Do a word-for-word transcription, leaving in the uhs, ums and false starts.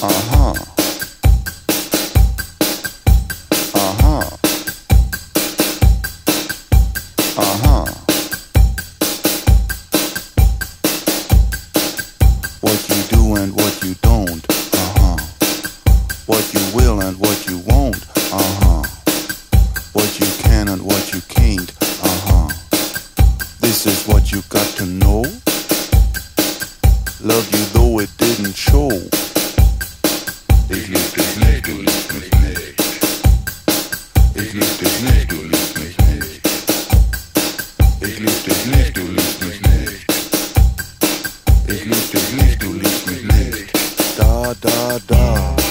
Aha. Aha. Aha. What you do and what you don't. Uh-huh. What you will and what you won't. Uh-huh. What you can and what you can't. Uh-huh. This is what you got to know. Love you though it didn't show. Ich lieb dich nicht, du liebst mich nicht. Ich lieb dich nicht, du liebst mich nicht. Ich lieb dich nicht, du liebst mich nicht. Ich lieb dich nicht, du liebst mich nicht. Da, da, da.